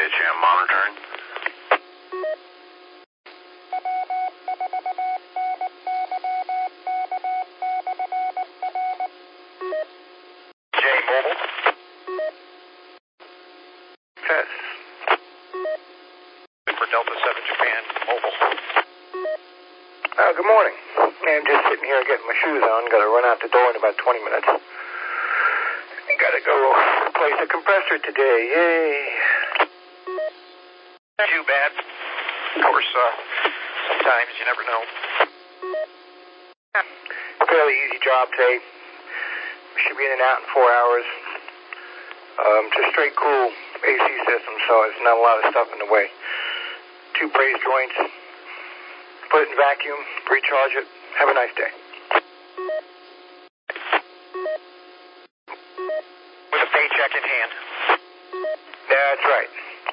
WHM monitoring. J Mobile. Test. For Delta 7 Japan Mobile. Good morning. I'm just sitting here getting my shoes on. Got to run out the door in about 20 minutes. Got to go replace a compressor today. Yay. Too bad. Of course, sometimes you never know. Fairly easy job today. Should be in and out in 4 hours. Just straight cool AC system, so it's not a lot of stuff in the way. 2 braze joints. Put it in vacuum, recharge it. Have a nice day. With a paycheck in hand. That's right.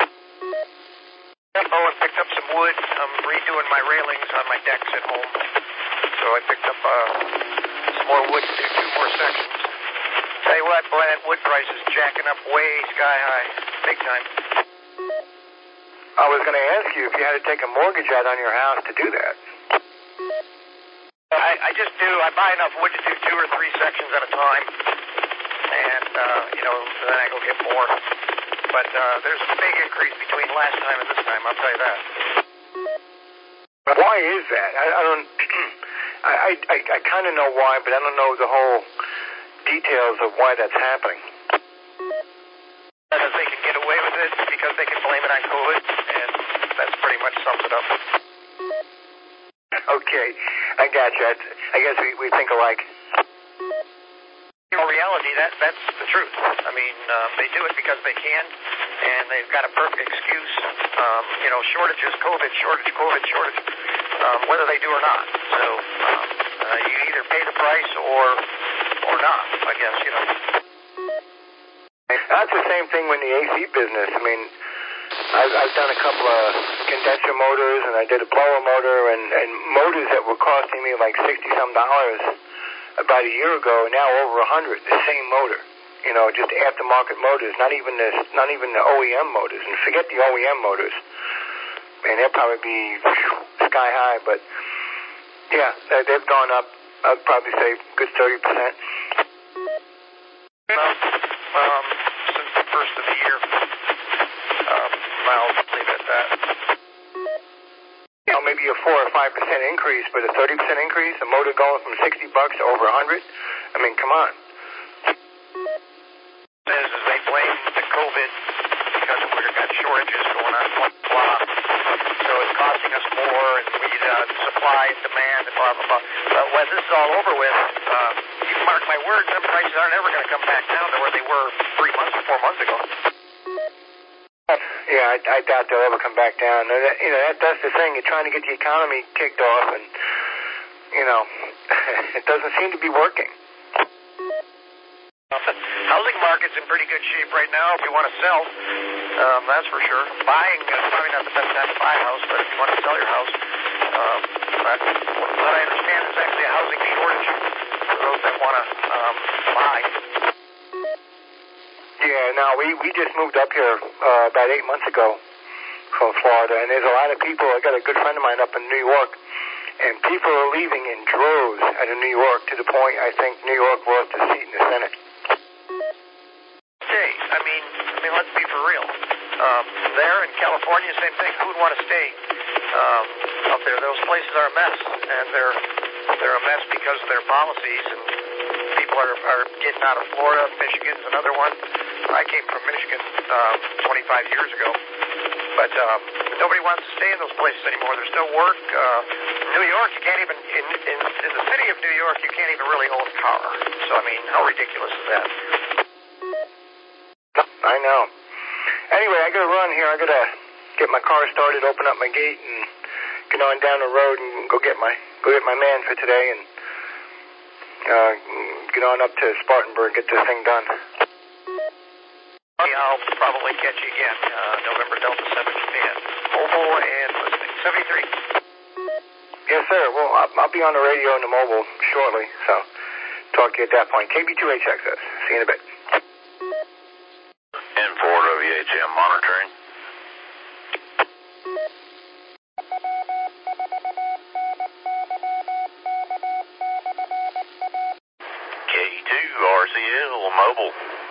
Oh, I picked up some wood. I'm redoing my railings on my decks at home. So I picked up some more wood to do 2 more sections. Tell you what, boy, that wood price is jacking up way sky high. Big time. I was going to ask you if you had to take a mortgage out on your house to do that. I just do. I buy enough wood to do 2 or 3 sections at a time. And, then I go get more. But there's a big increase between last time and this time, I'll tell you that. Why is that? I don't... I kind of know why, but I don't know the whole details of why that's happening. Because they can get away with it, because they can blame it on COVID, and that's pretty much sums it up. Okay, I got you. I guess we think alike. In reality, that's the truth. I mean, they do it because they can, and they've got a perfect excuse. Shortages, COVID, shortage, whether they do or not. So you either pay the price or not, I guess, That's the same thing with the AC business. I mean, I've done a couple of condenser motors, and I did a blower motor, and motors that were costing me like $60-some about a year ago, now over $100. The same motor, just aftermarket motors, not even the OEM motors. And forget the OEM motors, man, they'll probably be sky high. But yeah, they've gone up. I'd probably say good 30%. Since the first of the year, I'll leave it at that. Maybe a 4 or 5% increase, but a 30% increase, a motor going from $60 to over $100. I mean, come on. Says they blame the COVID because we've got shortages going on, blah. So it's costing us more, and we supply and demand, and blah, blah, blah. But when this is all over with, you mark my words, them prices aren't ever going to come back down to where they were 3 months or 4 months ago. Yeah, I doubt they'll ever come back down. That's the thing. You're trying to get the economy kicked off, and, it doesn't seem to be working. Housing market's in pretty good shape right now if you want to sell. That's for sure. Buying is probably not the best time to buy a house, but if you want to sell your house, what I understand is actually a housing shortage for those that want to buy. Yeah, no, we just moved up here about 8 months ago from Florida, and there's a lot of people. I got a good friend of mine up in New York, and people are leaving in droves out of New York to the point I think New York lost a seat in the Senate. Stay. I mean, let's be for real. There in California, same thing. Who would want to stay up there? Those places are a mess, and they're a mess because of their policies, and people are getting out of Florida. Michigan's another one. I came from Michigan 25 years ago, but nobody wants to stay in those places anymore. There's no work. New York, you can't even in the city of New York, you can't even really own a car. So I mean, how ridiculous is that? I know. Anyway, I gotta run here. I gotta get my car started, open up my gate, and get on down the road and go get my man for today, and get on up to Spartanburg, get this thing done. I'll probably catch you again, November Delta 7 Japan. Mobile and listening. 73. Yes, sir. Well, I'll be on the radio and the mobile shortly, so talk to you at that point. KB2HXS. See you in a bit. N4 WHM monitoring. ECU or mobile?